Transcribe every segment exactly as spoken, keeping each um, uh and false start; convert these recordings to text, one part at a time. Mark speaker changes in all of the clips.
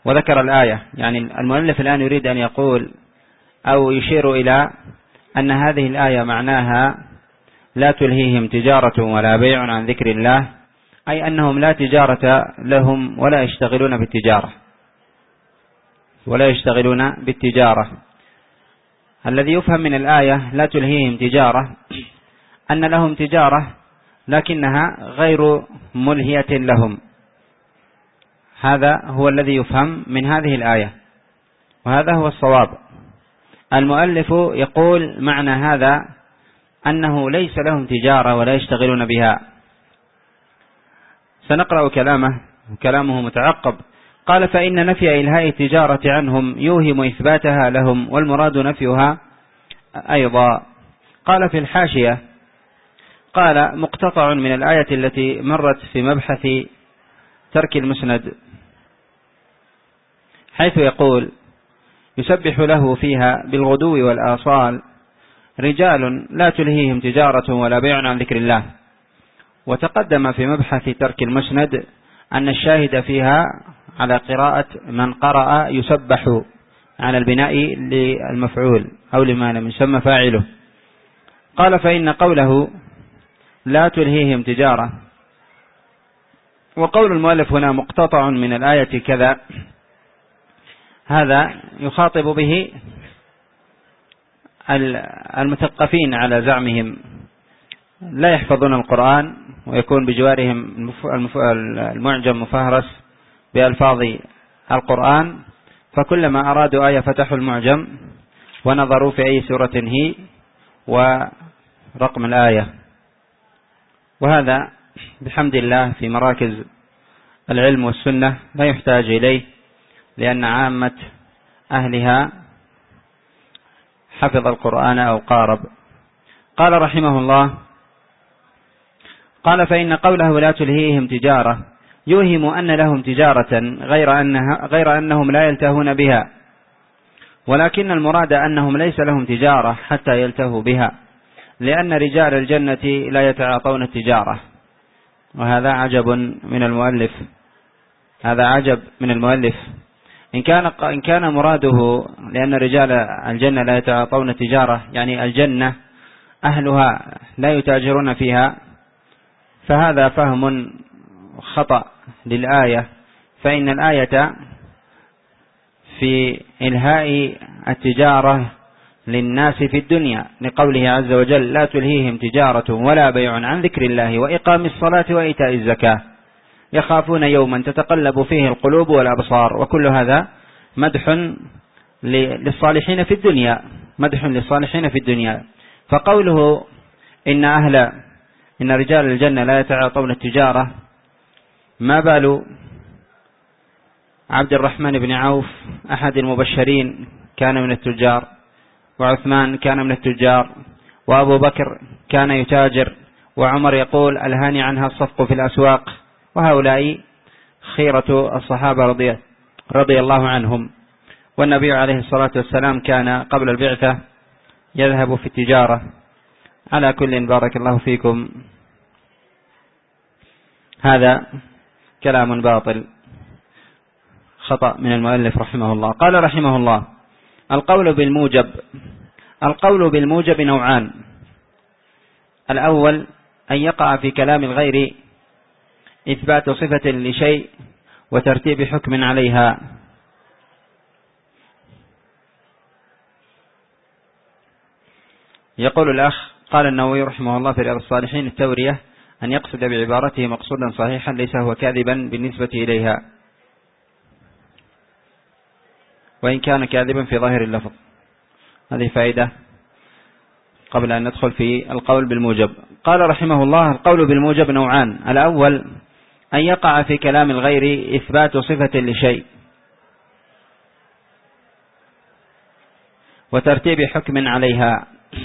Speaker 1: وذكر الآية. يعني المؤلف الآن يريد أن يقول أو يشير إلى أن هذه الآية معناها لا تلهيهم تجارة ولا بيع عن ذكر الله، أي أنهم لا تجارة لهم ولا يشتغلون بالتجارة ولا يشتغلون بالتجارة. الذي يفهم من الآية لا تلهيهم تجارة أن لهم تجارة لكنها غير ملهية لهم، هذا هو الذي يفهم من هذه الآية، وهذا هو الصواب. المؤلف يقول معنى هذا أنه ليس لهم تجارة ولا يشتغلون بها. سنقرأ كلامه، كلامه متعقب. قال: فإن نفي إلهاء التجارة عنهم يوهم إثباتها لهم، والمراد نفيها أيضا. قال في الحاشية: قال: مقتطع من الآية التي مرت في مبحث ترك المسند، حيث يقول: يسبح له فيها بالغدو والآصال رجال لا تلهيهم تجارة ولا بيع عن ذكر الله. وتقدم في مبحث ترك المسند أن الشاهد فيها على قراءة من قرأ يسبح على البناء للمفعول أو لما لم يسمى فاعله. قال: فإن قوله لا تلهيهم تجارة، وقول المؤلف هنا مقتطع من الآية كذا، هذا يخاطب به المثقفين على زعمهم، لا يحفظون القرآن ويكون بجوارهم المعجم مفهرس بألفاظ القرآن، فكلما أرادوا آية فتحوا المعجم ونظروا في أي سورة هي ورقم الآية. وهذا بحمد الله في مراكز العلم والسنة لا يحتاج إليه، لأن عامة أهلها حفظ القرآن أو قارب. قال رحمه الله: قال: فإن قوله لا تلهيهم تجارة يوهم أن لهم تجارة غير, أنها غير أنهم لا يلتهون بها، ولكن المراد أنهم ليس لهم تجارة حتى يلتهوا بها، لأن رجال الجنة لا يتعاطون التجارة. وهذا عجب من المؤلف، هذا عجب من المؤلف إن كان إن كان مراده لأن رجال الجنة لا يتعاطون التجارة، يعني الجنة أهلها لا يتاجرون فيها، فهذا فهم خطأ للآية. فإن الآية في إلهاء التجارة للناس في الدنيا، لقوله عز وجل: لا تلهيهم تجارة ولا بيع عن ذكر الله وإقام الصلاة وإيتاء الزكاة يخافون يوما تتقلب فيه القلوب والأبصار. وكل هذا مدح للصالحين في الدنيا، مدح للصالحين في الدنيا. فقوله إن أهل إن رجال الجنة لا يتعاطون التجارة، ما بال عبد الرحمن بن عوف أحد المبشرين كان من التجار، وعثمان كان من التجار، وأبو بكر كان يتاجر، وعمر يقول: ألهاني عنها الصفق في الأسواق. وهؤلاء خيرة الصحابة رضي, رضي الله عنهم. والنبي عليه الصلاة والسلام كان قبل البعثة يذهب في التجارة. على كل، بارك الله فيكم، هذا كلام باطل خطأ من المؤلف رحمه الله. قال رحمه الله: القول بالموجب. القول بالموجب نوعان: الأول أن يقع في كلام الغير إثبات صفة لشيء وترتيب حكم عليها، يقول الأخ: قال النووي رحمه الله في رياض الصالحين: التورية أن يقصد بعبارته مقصودا صحيحا ليس هو كاذبا بالنسبة إليها، وإن كان كاذبا في ظاهر اللفظ. هذه فائدة قبل أن ندخل في القول بالموجب. قال رحمه الله: القول بالموجب نوعان: الأول أن يقع في كلام الغير إثبات صفة لشيء وترتيب حكم عليها.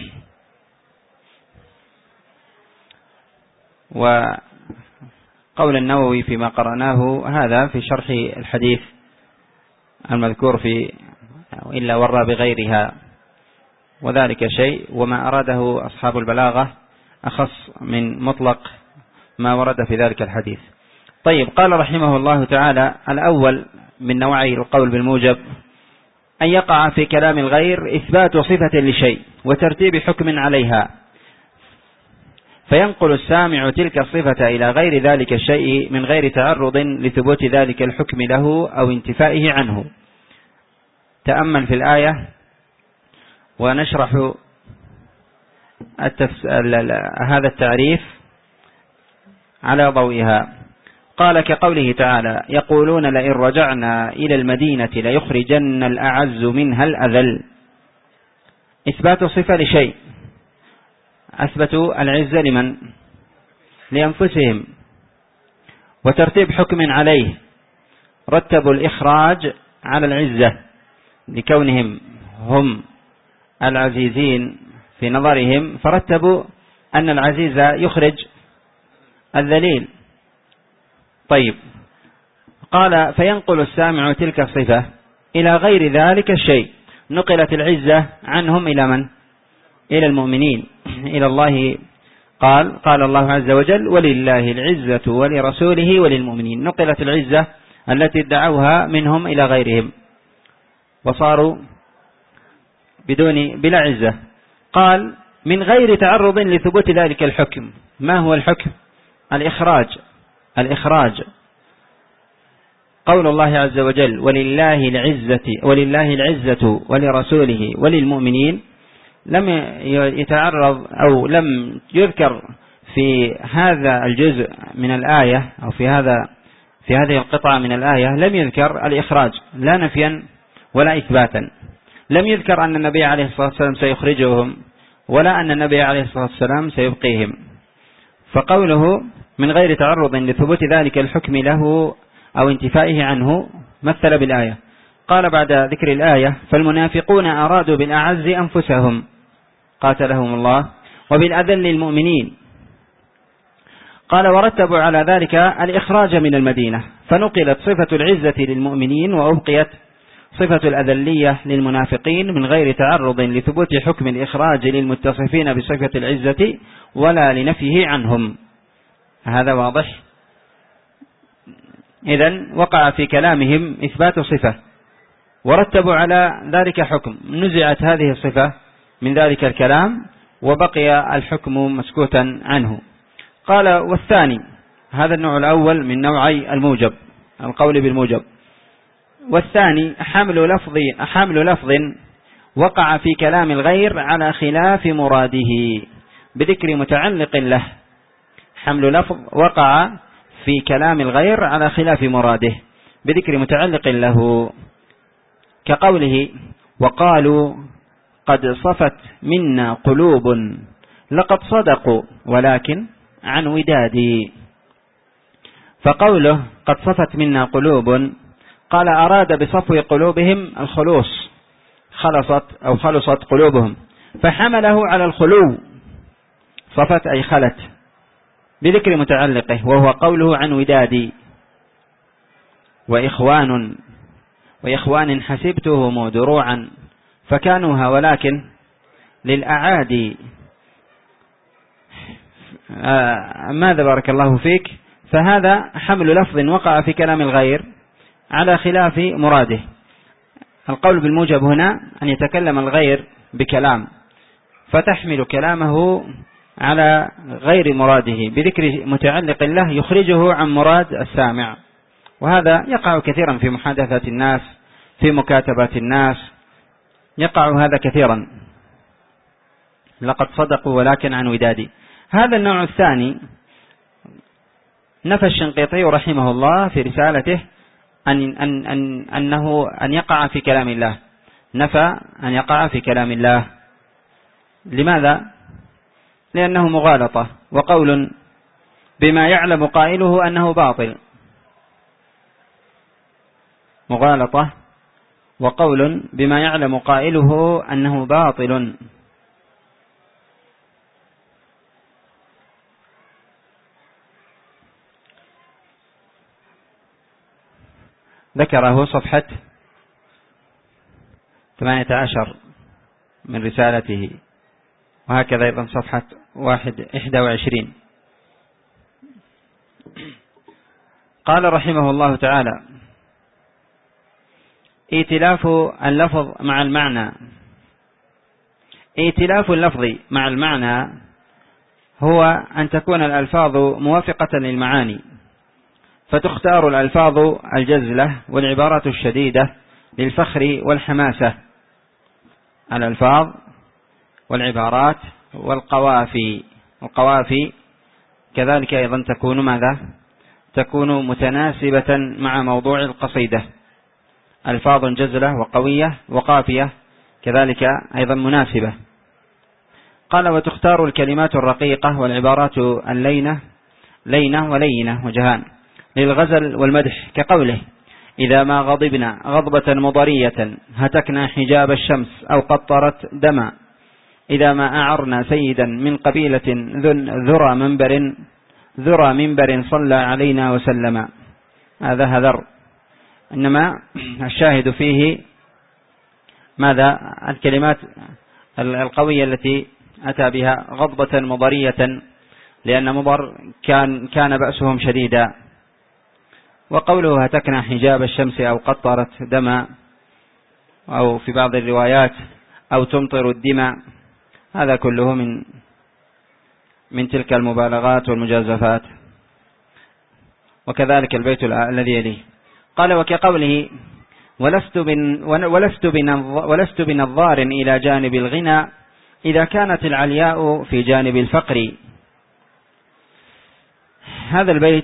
Speaker 1: وقول النووي فيما قرأناه هذا في شرح الحديث المذكور في إلا ورى بغيرها، وذلك شيء، وما أراده أصحاب البلاغة أخص من مطلق ما ورد في ذلك الحديث. طيب، قال رحمه الله تعالى: الأول من نوعي القول بالموجب أن يقع في كلام الغير إثبات صفة لشيء وترتيب حكم عليها، فينقل السامع تلك الصفة إلى غير ذلك الشيء من غير تعرض لثبوت ذلك الحكم له أو انتفائه عنه. تأمل في الآية ونشرح التفس... هذا التعريف على ضوئها. قال كقوله تعالى: يقولون لئن رجعنا إلى المدينة ليخرجن الأعز منها الأذل. إثبات صفة لشيء، أثبتوا العزة لمن؟ لأنفسهم، وترتيب حكم عليه، رتبوا الإخراج على العزة لكونهم هم العزيزين في نظرهم، فرتبوا أن العزيز يخرج الذليل. طيب، قال فينقل السامع تلك الصفة إلى غير ذلك الشيء. نقلت العزة عنهم إلى من؟ إلى المؤمنين، إلى الله. قال قال الله عز وجل: ولله العزة ولرسوله وللمؤمنين. نقلت العزة التي ادعوها منهم إلى غيرهم وصاروا بدون بلا عزة. قال من غير تعرض لثبوت ذلك الحكم. ما هو الحكم؟ الإخراج. الإخراج قول الله عز وجل: ولله العزة ولله العزة ولرسوله وللمؤمنين، لم يتعرض أو لم يذكر في هذا الجزء من الآية أو في هذا في هذه القطعة من الآية لم يذكر الإخراج، لا نفيا ولا إثباتا. لم يذكر أن النبي عليه الصلاة والسلام سيخرجهم ولا أن النبي عليه الصلاة والسلام سيبقيهم. فقوله من غير تعرض لثبوت ذلك الحكم له أو انتفائه عنه مثل بالآية. قال بعد ذكر الآية: فالمنافقون أرادوا بالأعز أنفسهم قاتلهم الله وبالأذل المؤمنين. قال ورتبوا على ذلك الإخراج من المدينة، فنقلت صفة العزة للمؤمنين وأبقيت صفة الأذلية للمنافقين من غير تعرض لثبوت حكم الإخراج للمتصفين بصفة العزة ولا لنفيه عنهم. هذا واضح؟ إذن وقع في كلامهم إثبات صفة ورتبوا على ذلك حكم، نزعت هذه الصفة من ذلك الكلام وبقي الحكم مسكوتا عنه. قال والثاني، هذا النوع الأول من نوعي الموجب، القول بالموجب. والثاني حمل لفظ حمل لفظ وقع في كلام الغير على خلاف مراده بذكر متعلق له. حمل لفظ وقع في كلام الغير على خلاف مراده بذكر متعلق له، كقوله: وقالوا قد صفت منا قلوب لقد صدقوا ولكن عن ودادي. فقوله قد صفت منا قلوب، قال أراد بصفو قلوبهم الخلوص، خلصت أو خلصت قلوبهم، فحمله على الخلو، صفت أي خلت، بذكر متعلقه وهو قوله عن ودادي. وإخوان وإخوان حسبتهم دروعا فكانوها ولكن للأعادي. آه ماذا بارك الله فيك؟ فهذا حمل لفظ وقع في كلام الغير على خلاف مراده. القول بالموجب هنا أن يتكلم الغير بكلام فتحمل كلامه على غير مراده بذكر متعلق له يخرجه عن مراد السامع، وهذا يقع كثيرا في محادثة الناس، في مكاتبات الناس، يقع هذا كثيرا. لقد صدقوا ولكن عن ودادي. هذا النوع الثاني نفى الشنقيطي رحمه الله في رسالته أن, أن, أن, أنه أن يقع في كلام الله، نفى أن يقع في كلام الله. لماذا؟ لأنه مغالطة وقول بما يعلم قائله أنه باطل. مغالطة وقول بما يعلم قائله أنه باطل. ذكره صفحة ثمانية عشر من رسالته، وهكذا أيضا صفحة واحد إحدى وعشرين. قال رحمه الله تعالى: ائتلاف اللفظ مع المعنى. ائتلاف اللفظ مع المعنى هو أن تكون الألفاظ موافقة للمعاني، فتختار الألفاظ الجزلة والعبارات الشديدة للفخر والحماسة، الألفاظ والعبارات والقوافي. القوافي كذلك أيضا تكون ماذا؟ تكون متناسبة مع موضوع القصيدة، ألفاظ جزلة وقوية وقافية كذلك أيضا مناسبة. قال وتختار الكلمات الرقيقة والعبارات اللينة لينة ولينة وجهان للغزل والمدح، كقوله إذا ما غضبنا غضبة مضرية هتكنا حجاب الشمس أو قطرت دما، إذا ما أعرنا سيدا من قبيلة ذرى منبر ذرى منبر صلى علينا وسلم. هذا هذر، إنما الشاهد فيه ماذا؟ الكلمات القوية التي أتى بها غضبة مضرية، لأن مضر كان كان بأسهم شديدا. وقوله هتكنا حجاب الشمس أو قطرت دما، أو في بعض الروايات أو تمطر الدماء، هذا كله من من تلك المبالغات والمجازفات. وكذلك البيت الذي يليه قال وكقوله ولست بن ولست بن ولست بنظار إلى جانب الغنى إذا كانت العلياء في جانب الفقر. هذا البيت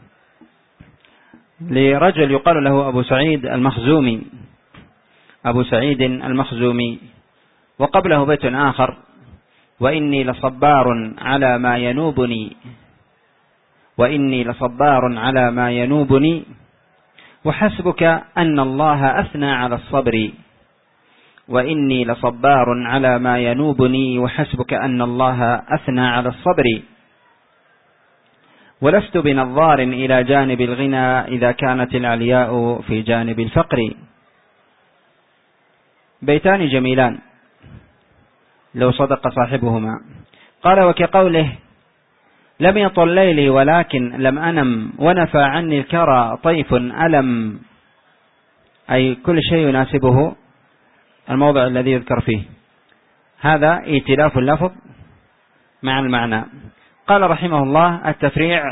Speaker 1: لرجل يقال له أبو سعيد المخزومي أبو سعيد المخزومي وقبله بيت آخر وإني لصبار على ما ينوبني وإني لصبار على ما ينوبني وحسبك أن الله أثنى على الصبر وإني لصبار على ما ينوبني وحسبك أن الله أثنى على الصبر ولست بنظار إلى جانب الغنى إذا كانت العلياء في جانب الفقر. بيتان جميلان لو صدق صاحبهما. قال وكقوله لم يطل ليلي ولكن لم أنم ونفى عني الكرى طيف ألم، أي كل شيء يناسبه الموضع الذي يذكر فيه. هذا ائتلاف اللفظ مع المعنى. قال رحمه الله التفريع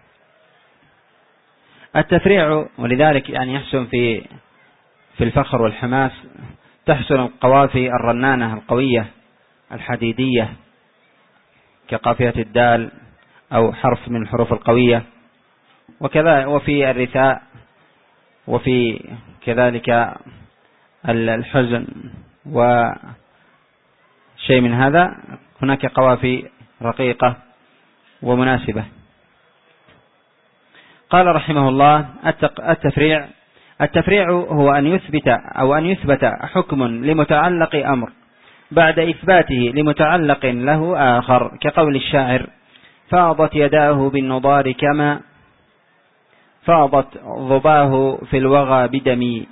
Speaker 1: التفريع ولذلك يعني يحسن في في الفخر والحماس، تحسن القوافي الرنانة القوية الحديدية كقافية الدال أو حرف من الحروف القوية، وكذا وفي الرثاء وفي كذلك الحزن وشيء من هذا، هناك قوافي رقيقة ومناسبة. قال رحمه الله التفريع التفريع هو أن يثبت أو أن يثبت حكم لمتعلق أمر بعد إثباته لمتعلق له آخر، كقول الشاعر فاضت يداه بالنضار كما فاضت ظباه في الوغى بدمي.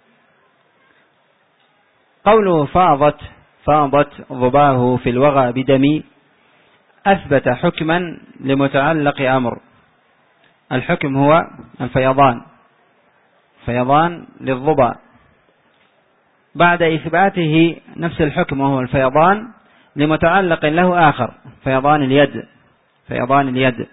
Speaker 1: قوله فاضت فاضت ظباه في الوغى بدمي أثبت حكما لمتعلق أمر، الحكم هو الفيضان فيضان للظبا، بعد إثباته نفس الحكم وهو الفيضان لمتعلق له آخر فيضان اليد فيضان اليد.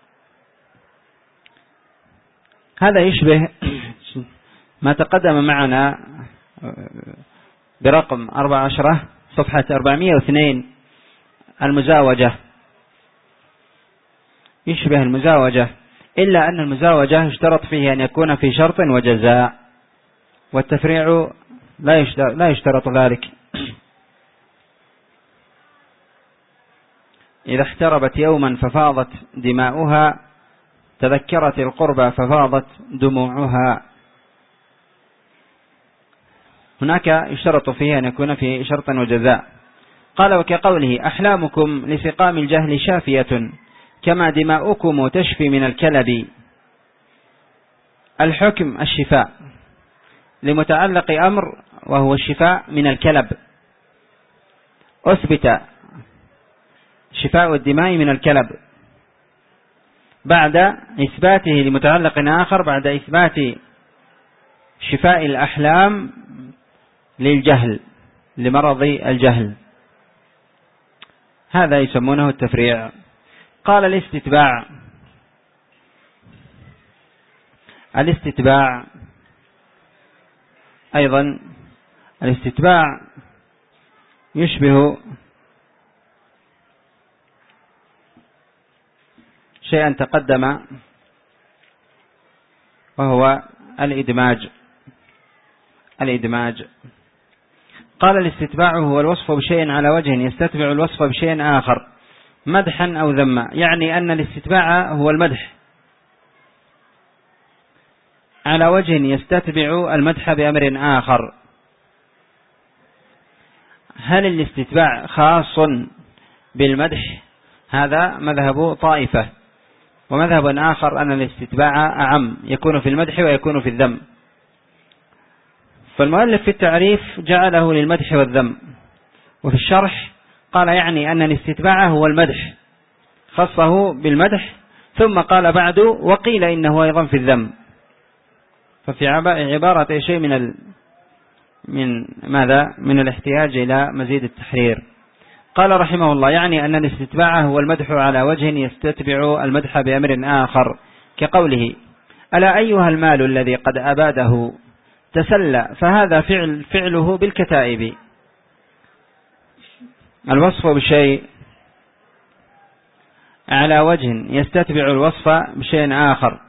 Speaker 1: هذا يشبه ما تقدم معنا برقم أربع عشرة صفحة أربعمائة واثنين، المزاوجة، يشبه المزاوجة، إلا أن المزاوجة اشترط فيه أن يكون في شرط وجزاء، والتفريع لا يشترط ذلك. إذا احتربت يوما ففاضت دماؤها تذكرت القربى ففاضت دموعها. هناك يشترط فيه أن يكون في شرط وجزاء. قال وكقوله أحلامكم لسقام الجهل شافية كما دماؤكم تشفي من الكلب. الحكم الشفاء لمتعلق أمر وهو الشفاء من الكلب، أثبت شفاء الدماء من الكلب بعد إثباته لمتعلق آخر، بعد إثبات شفاء الأحلام للجهل، لمرض الجهل، هذا يسمونه التفريع. قال الاستتباع. الاستتباع أيضا الاستتباع يشبه شيئا تقدم وهو الإدماج. الإدماج قال الاستتباع هو الوصف بشيء على وجه يستتبع الوصف بشيء آخر مدحا أو ذما، يعني أن الاستتباع هو المدح على وجه يستتبع المدح بأمر آخر. هل الاستتباع خاص بالمدح؟ هذا مذهب طائفة، ومذهب آخر أن الاستتباع أعم، يكون في المدح ويكون في الذم. فالمؤلف في التعريف جعله للمدح والذم، وفي الشرح قال يعني أن الاستتباع هو المدح، خصه بالمدح، ثم قال بعد وقيل إنه أيضا في الذم. ففي عبارة شيء من ال... من ماذا من الاحتياج إلى مزيد التحرير. قال رحمه الله يعني أن الاستتباع هو المدح على وجه يستتبع المدح بأمر آخر، كقوله ألا أيها المال الذي قد أباده تسلى، فهذا فعل فعله بالكتائب. الوصف بشيء على وجه يستتبع الوصف بشيء آخر.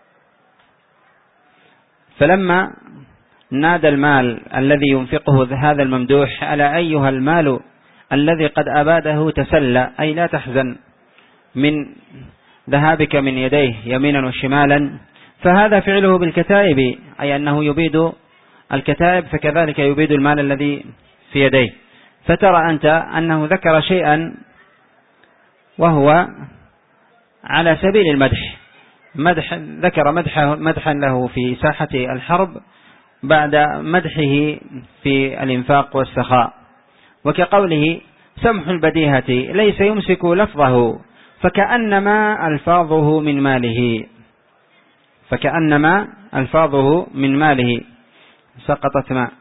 Speaker 1: فلما نادى المال الذي ينفقه هذا الممدوح ألا أيها المال الذي قد أباده تسلى، أي لا تحزن من ذهابك من يديه يمينا وشمالا، فهذا فعله بالكتائب، أي أنه يبيد الكتائب، فكذلك يبيد المال الذي في يديه. فترى أنت أنه ذكر شيئا وهو على سبيل المدح، مدح ذكر مدحه مدحا له في ساحة الحرب بعد مدحه في الإنفاق والسخاء، وكقوله سمح البديهة ليس يمسك لفظه فكأنما ألفاظه من ماله، فكأنما ألفاظه من ماله سقطت ما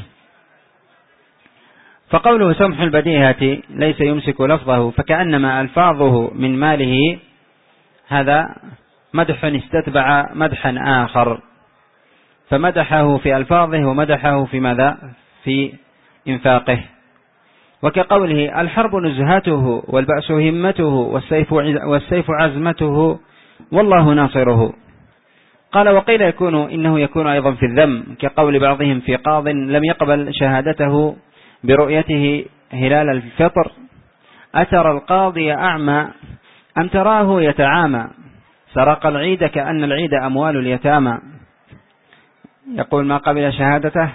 Speaker 1: فقوله سمح البديهة ليس يمسك لفظه فكأنما ألفاظه من ماله، هذا مدح استتبع مدحا آخر، فمدحه في ألفاظه ومدحه في ماذا في إنفاقه. وكقوله الحرب نزهته والبأس همته والسيف والسيف عزمته والله ناصره. قال وقيل يكون إنه يكون أيضا في الذم، كقول بعضهم في قاض لم يقبل شهادته برؤيته هلال الفطر أترى القاضي أعمى أم تراه يتعامى، سرق العيد كأن العيد أموال اليتامى. يقول ما قبل شهادته،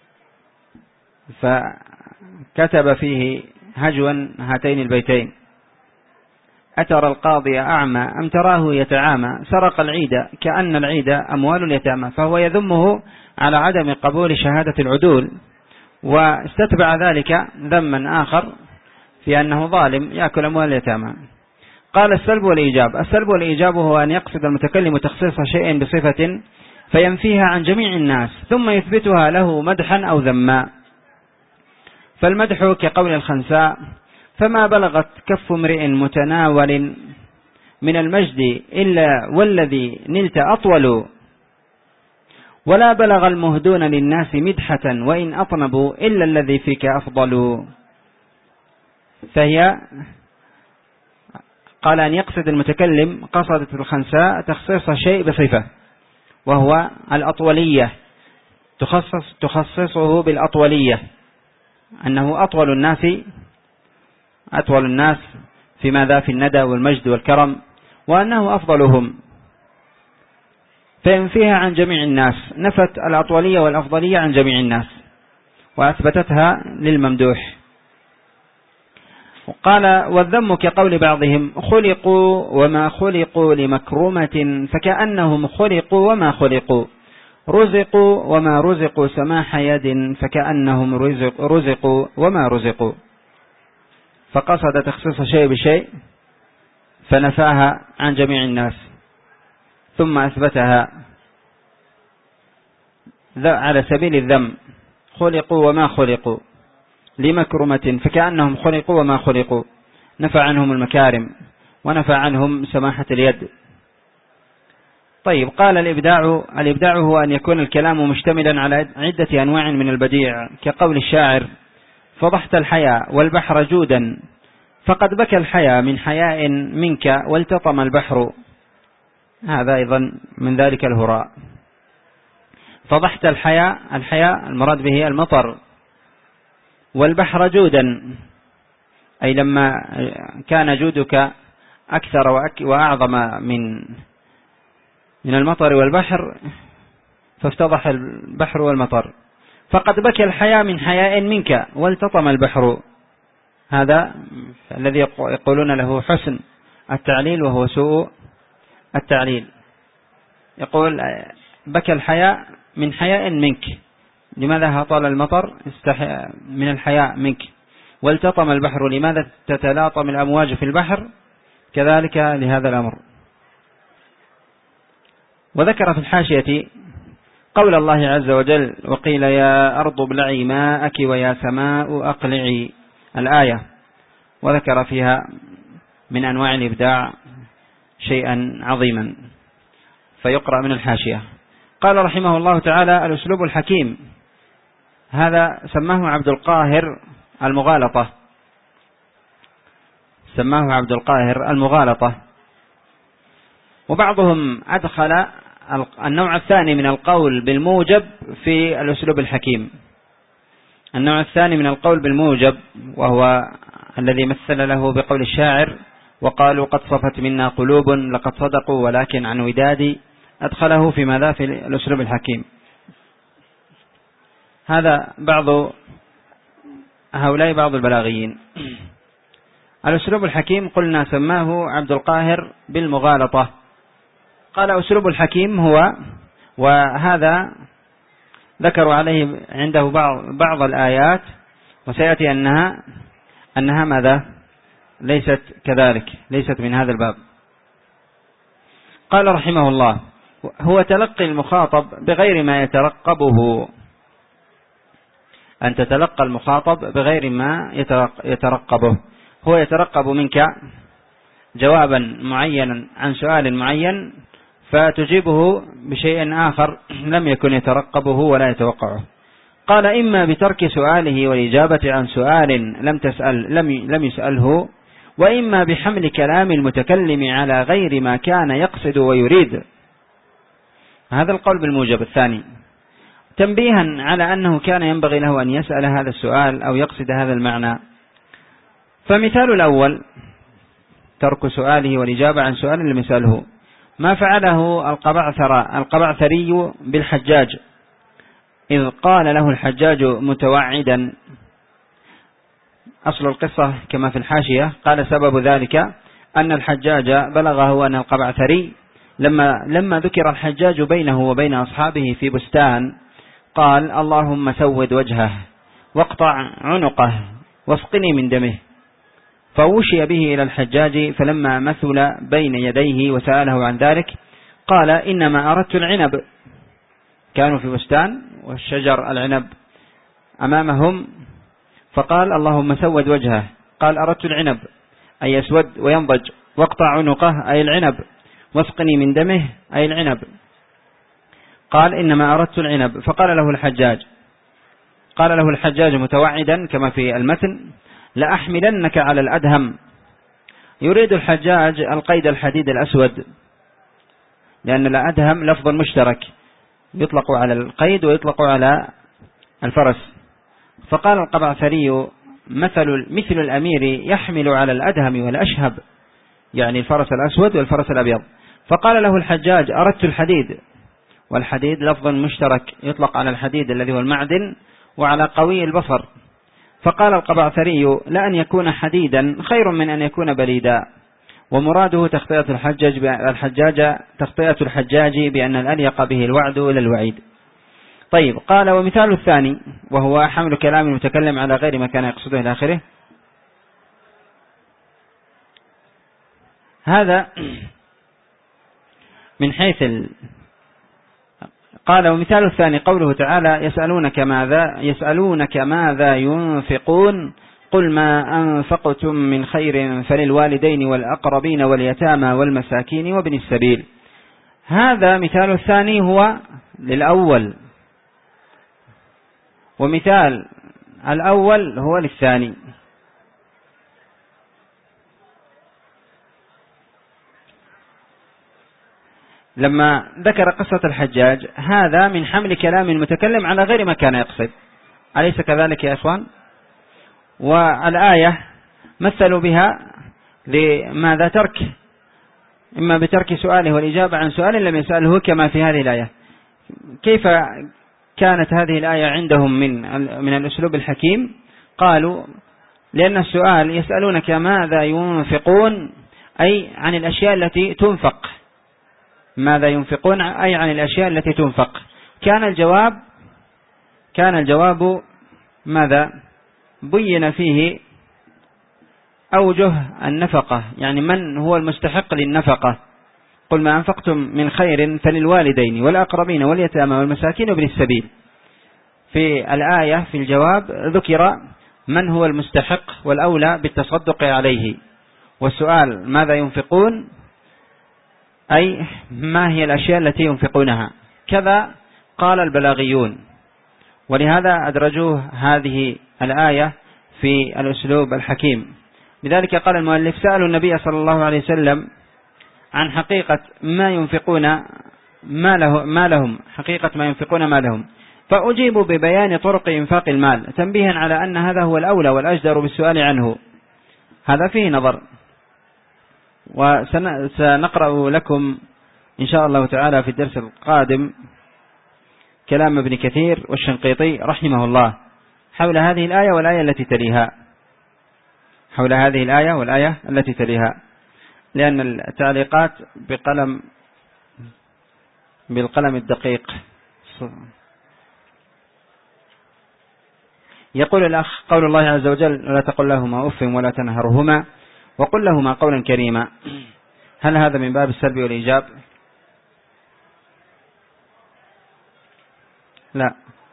Speaker 1: فكتب فيه هجوا هاتين البيتين أترى القاضي أعمى أم تراه يتعامى، سرق العيد كأن العيد أموال اليتامى، فهو يذمه على عدم قبول شهادة العدول، واستتبع ذلك ذما آخر في أنه ظالم يأكل أموال اليتامى. قال السلب والإيجاب. السلب والإيجاب هو أن يقصد المتكلم تخصيص شيء بصفة فينفيها عن جميع الناس ثم يثبتها له مدحا أو ذما. فالمدح كقول الخنساء فما بلغت كف امرئ متناول من المجد إلا والذي نلت أطول، ولا بلغ المهدون للناس مدحة وإن أطنبوا إلا الذي فيك أفضل. فهي قال أن يقصد المتكلم قصدت الخنساء تخصيص شيء بصفة وهو الأطولية، تخصص تخصصه بالأطولية، أنه أطول الناس أطول الناس في ماذا في الندى والمجد والكرم، وأنه أفضلهم، فينفيها عن جميع الناس، نفت الأطولية والأفضلية عن جميع الناس وأثبتتها للممدوح. قال والذم كقول بعضهم خلقوا وما خلقوا لمكرمة فكأنهم خلقوا وما خلقوا، رزقوا وما رزقوا سماح يد فكأنهم رزق رزقوا وما رزقوا. فقصد تخصيص شيء بشيء فنفاها عن جميع الناس ثم أثبتها على سبيل الذم، خلقوا وما خلقوا لمكرمة فكأنهم خلقوا وما خلقوا، نفى عنهم المكارم ونفى عنهم سماحة اليد. طيب، قال الإبداع الإبداع هو أن يكون الكلام مشتملا على عدة أنواع من البديع، كقول الشاعر: فضحت الحياء والبحر جودا، فقد بكى الحياء من حياء منك والتطم البحر. هذا أيضا من ذلك الهراء. فضحت الحياء، الحياء المراد به المطر، والبحر جودا أي لما كان جودك أكثر وأعظم من من المطر والبحر فافتضح البحر والمطر. فقد بكى الحياء من حياء منك والتطم البحر. هذا الذي يقولون له حسن التعليل وهو سوء التعليل. يقول: بكى الحياء من حياء منك، لماذا هطل المطر من الحياء منك؟ والتطم البحر، لماذا تتلاطم الأمواج في البحر؟ كذلك لهذا الأمر. وذكر في الحاشية قول الله عز وجل: وقيل يا أرض ابلعي ماءك ويا سماء أقلعي، الآية، وذكر فيها من أنواع الإبداع شيئا عظيما، فيقرأ من الحاشية. قال رحمه الله تعالى: الأسلوب الحكيم، هذا سماه عبد القاهر المغالطة، سماه عبد القاهر المغالطة. وبعضهم أدخل النوع الثاني من القول بالموجب في الأسلوب الحكيم. النوع الثاني من القول بالموجب وهو الذي مثل له بقول الشاعر: وقالوا قد صفت منا قلوب لقد صدقوا ولكن عن ودادي، أدخله في ماذا؟ في الأسلوب الحكيم. هذا بعض هؤلاء بعض البلاغيين. الأسلوب الحكيم قلنا سماه عبد القاهر بالمغالطة. قال: أسلوب الحكيم هو، وهذا ذكروا عليه عنده بعض, بعض الآيات، وسيأتي أنها أنها ماذا؟ ليست كذلك، ليست من هذا الباب. قال رحمه الله: هو تلقي المخاطب بغير ما يترقبه، أن تتلقى المخاطب بغير ما يترقبه. هو يترقب منك جوابا معينا عن سؤال معين فتجيبه بشيء آخر لم يكن يترقبه ولا يتوقعه. قال: إما بترك سؤاله والإجابة عن سؤال لم تسأل لم لم يسأله، وإما بحمل كلام المتكلم على غير ما كان يقصد ويريد. هذا القول بالموجب الثاني، تنبيها على أنه كان ينبغي له أن يسأل هذا السؤال أو يقصد هذا المعنى. فمثال الأول ترك سؤاله والإجابة عن سؤال لم يسأله، ما فعله القبعثر القبعثري بالحجاج، إذ قال له الحجاج متوعدا. أصل القصة كما في الحاشية، قال: سبب ذلك أن الحجاج بلغه أن القبعثري لما, لما ذكر الحجاج بينه وبين أصحابه في بستان قال: اللهم سود وجهه واقطع عنقه واسقني من دمه. فوشي به إلى الحجاج، فلما مثل بين يديه وسأله عن ذلك قال: إنما أردت العنب. كانوا في بستان والشجر العنب أمامهم، فقال: اللهم سود وجهه، قال: أردت العنب أي يسود وينضج، واقطع عنقه أي العنب، واسقني من دمه أي العنب. قال: إنما أردت العنب. فقال له الحجاج قال له الحجاج متوعدا كما في المتن: لأحملنك على الأدهم. يريد الحجاج القيد الحديد الأسود، لأن الأدهم لفظ مشترك يطلق على القيد ويطلق على الفرس. فقال القبعثري: مثل مثل الأمير يحمل على الأدهم والأشهب، يعني الفرس الأسود والفرس الأبيض. فقال له الحجاج: أردت الحديد، والحديد لفظ مشترك يطلق على الحديد الذي هو المعدن وعلى قوي البصر. فقال القبعثري: لأن يكون حديدا خير من أن يكون بليدا. ومراده تخطئة الحجاج الحجاج تخطئة الحجاج بأن الأليق به الوعد إلى الوعيد. طيب، قال: ومثال الثاني وهو حمل كلام المتكلم على غير ما كان يقصده إلى آخره. هذا من حيث قال ومثال الثاني قوله تعالى يسألونك ماذا يسألونك ماذا ينفقون قل ما أنفقتم من خير فللوالدين والأقربين واليتامى والمساكين وابن السبيل. هذا مثال الثاني هو للأول، ومثال الأول هو للثاني. لما ذكر قصة الحجاج هذا من حمل كلام المتكلم على غير ما كان يقصد، أليس كذلك يا إخوان؟ والآية مثلوا بها لماذا ترك، إما بترك سؤاله والإجابة عن سؤال لم يسأله كما في هذه الآية. كيف كانت هذه الآية عندهم من من الأسلوب الحكيم؟ قالوا لأن السؤال يسألونك ماذا ينفقون أي عن الأشياء التي تنفق، ماذا ينفقون أي عن الأشياء التي تنفق. كان الجواب كان الجواب ماذا؟ بين فيه أوجه النفقة، يعني من هو المستحق للنفقة. قل ما أنفقتم من خير فللوالدين والأقربين واليتامى والمساكين وابن السبيل. في الآية في الجواب ذكر من هو المستحق والأولى بالتصدق عليه، والسؤال ماذا ينفقون أي ما هي الأشياء التي ينفقونها. كذا قال البلاغيون، ولهذا أدرجوه هذه الآية في الأسلوب الحكيم. لذلك قال المؤلف سألوا النبي صلى الله عليه وسلم عن حقيقة ما ينفقون ما, له ما لهم حقيقة ما ينفقون ما لهم، فأجيبوا ببيان طرق إنفاق المال تنبيها على أن هذا هو الأولى والأجدر بالسؤال عنه. هذا فيه نظر، وسنقرأ لكم إن شاء الله تعالى في الدرس القادم كلام ابن كثير والشنقيطي رحمه الله حول هذه الآية والآية التي تليها حول هذه الآية والآية التي تليها لأن التعليقات بقلم بالقلم الدقيق. يقول الأخ قول الله عز وجل ولا تقل لهما أف ولا تنهرهما وقل لهما قولا كريما، هل هذا من باب السلب والإيجاب؟ لا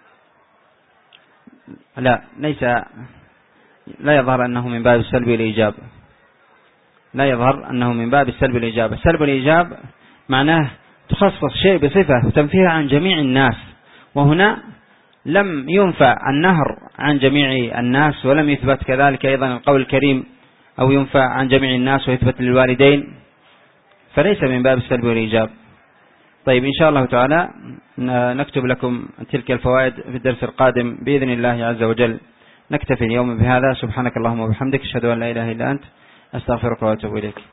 Speaker 1: لا ليس لا يظهر أنه من باب السلب والإيجاب، لا يظهر أنه من باب السلب والإيجاب. السلب والإيجاب معناه تخصص شيء بصفة وتنفيها عن جميع الناس، وهنا لم ينفع النهر عن جميع الناس ولم يثبت كذلك أيضا القول الكريم أو ينفع عن جميع الناس ويثبت للوالدين، فليس من باب السلب والإيجاب. طيب إن شاء الله تعالى نكتب لكم تلك الفوائد في الدرس القادم بإذن الله عز وجل. نكتفي اليوم بهذا. سبحانك اللهم وبحمدك أشهد أن لا إله إلا أنت أستغفرك وأتوب إليك.